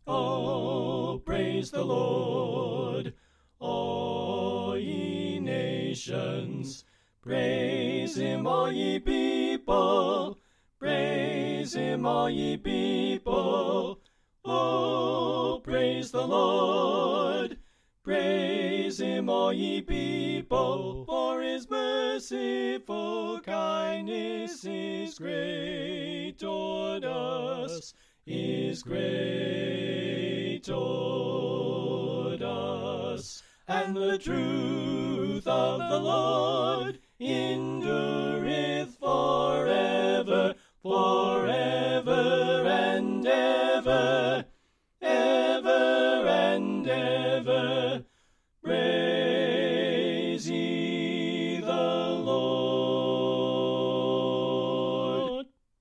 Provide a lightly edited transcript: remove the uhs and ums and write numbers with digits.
Oh, praise the Lord, all ye nations. Praise him, all ye people. Praise him, all ye people. Oh, praise the Lord. Praise him, all ye people, for his merciful kindness is great toward us, is great toward us. And the truth of the Lord